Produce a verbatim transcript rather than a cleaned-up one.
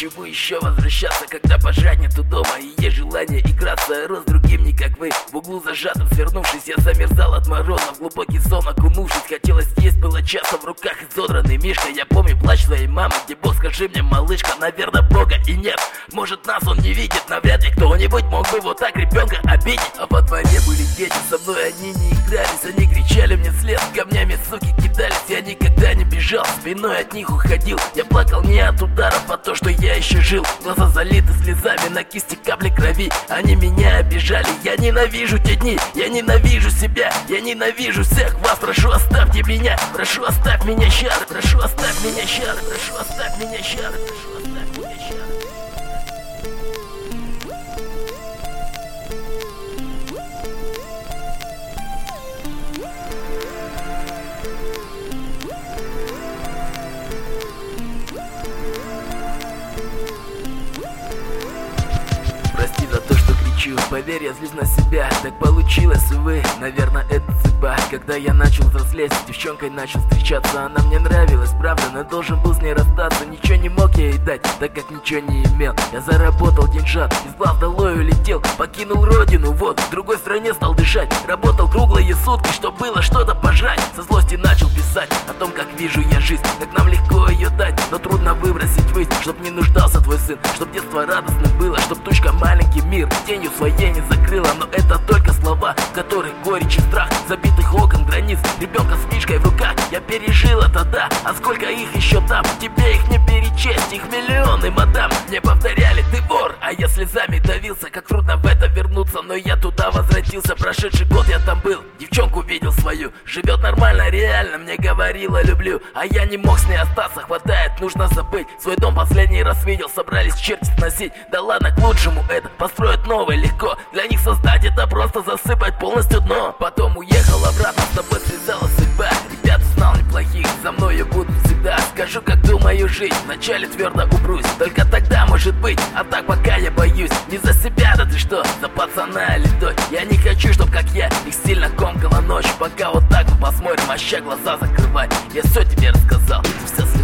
чему еще возвращаться, когда пожрать нету дома и есть желание играться. Рос другим, не как вы, в углу зажатым свернувшись, я замерзал от мороза, в глубокий сон окунувшись. Хотелось есть, было часто в руках изодранный мишка. Я помню плач своей мамы, где Бог, скажи мне, малышка, наверное, Бога и нет. Может, нас он не видит, навряд ли кто-нибудь мог бы вот так ребенка обидеть. А во дворе были дети, со мной они не игрались, они кричали мне вслед, камнями суки кидались. Я никогда не бежал, спиной от них уходил. Я плакал не от ударов, а то, что я еще жил. Глаза залиты слезами, на кисти капли крови. Они меня обижали, я ненавижу те дни. Я ненавижу себя, я ненавижу всех вас. Прошу, оставьте меня, прошу, оставь меня, щар. Прошу, оставь меня, щар. Прошу, оставь меня, щар. Прошу, оставь меня, щар. Прости за то, что кричу, поверь, я злюсь на себя. Так получилось, увы, наверное, это судьба. Когда я начал взрослеть, с девчонкой начал встречаться. Она мне нравилась, правда, но должен был с ней расстаться. Ничего не мог я ей дать, так как ничего не имел. Я заработал деньжат, из глаз долой улетел. Покинул родину, вот, в другой стране стал дышать. Работал круглые сутки, чтоб было что-то пожрать. Со злости начал писать о том, как вижу я жизнь, как нам легко ее дать, но трудно выбросить ввысь. Чтоб не нуждался твой сын, чтоб детство радостным было, чтоб тучка маленький мир тенью своей не закрыла. Но это только слова, в которых горечь и страх. Забитых окон, границ, ребенка с книжкой в руках. Я пережил это, да, а сколько их еще там? Тебе их не перечесть, их миллионы, мадам. Мне повторяли, ты вор, а я слезами давился. Как трудно в это вернуться, но я туда возвратился. Прошедший год я там был, девчонку видел свою. Живет нормально, реально, мне говорила люблю. А я не мог с ней остаться, хватает, нужно забыть. Свой дом последний раз видел, собрались черти сносить. Да ладно, к лучшему это, построить новое легко. Для них создать это просто засыпать полностью дно. Потом уехал обратно, с тобой связала судьба. Ребят узнал неплохих, за мной я буду всегда. Скажу, как думаю жить, вначале твердо упрусь. Только тогда может быть, а так пока я боюсь. Не за себя, да ты что, за пацана или дочь. Я не хочу, чтоб как я, их сильно комкала ночь. Пока вот так мы посмотрим, а ща глаза закрывать. Я все тебе рассказал, все